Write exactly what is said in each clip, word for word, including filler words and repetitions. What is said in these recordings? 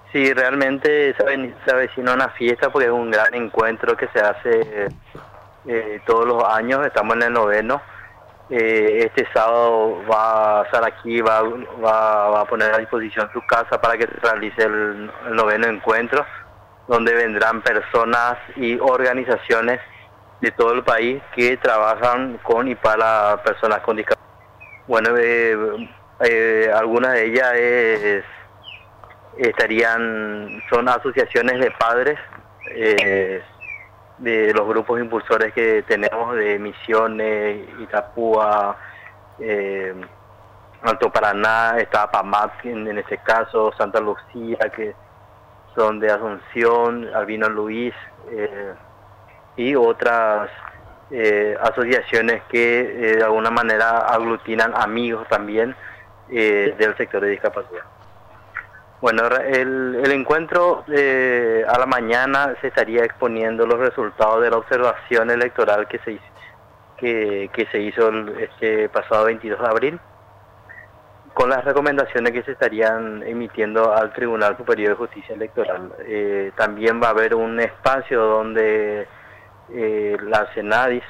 Sí, realmente se aven- se avecina una fiesta porque es un gran encuentro que se hace eh, todos los años. Estamos en el noveno. Eh, este sábado va a estar aquí, va, va, va a poner a disposición su casa para que se realice el, el noveno encuentro, donde vendrán personas y organizaciones de todo el país que trabajan con y para personas con discapacidad. Bueno, eh, eh, algunas de ellas es estarían, son asociaciones de padres eh, de los grupos impulsores que tenemos de Misiones, Itapúa, eh, Alto Paraná, está PAMAT en, en este caso, Santa Lucía, que son de Asunción, Albino Luis, eh, y otras eh, asociaciones que eh, de alguna manera aglutinan amigos también eh, del sector de discapacidad. Bueno, el, el encuentro eh, a la mañana se estaría exponiendo los resultados de la observación electoral que se hizo, que, que se hizo el, este pasado veintidós de abril, con las recomendaciones que se estarían emitiendo al Tribunal Superior de Justicia Electoral. Eh, también va a haber un espacio donde eh, la Senadis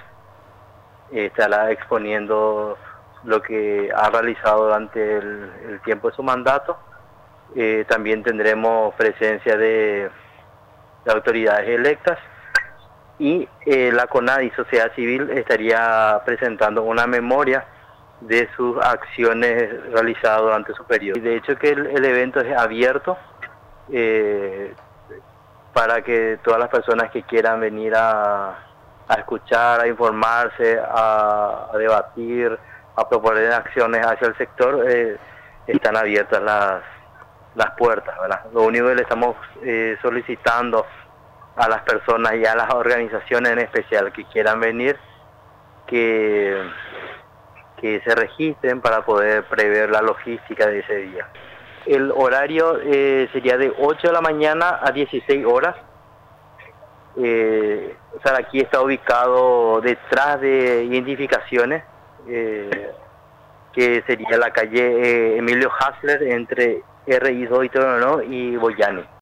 estará exponiendo lo que ha realizado durante el, el tiempo de su mandato. Eh, también tendremos presencia de, de autoridades electas y eh, la CONADI, Sociedad Civil, estaría presentando una memoria de sus acciones realizadas durante su periodo. De hecho que el, el evento es abierto eh, para que todas las personas que quieran venir a, a escuchar, a informarse, a, a debatir, a proponer acciones hacia el sector, eh, están abiertas las las puertas, ¿verdad? Lo único que le estamos eh, solicitando a las personas y a las organizaciones en especial que quieran venir, que, que se registren para poder prever la logística de ese día. El horario eh, sería de ocho de la mañana a dieciséis horas. Eh, o sea, aquí está ubicado detrás de identificaciones, eh, que sería la calle eh, Emilio Hasler entre R I dos y Toronó y Boyani.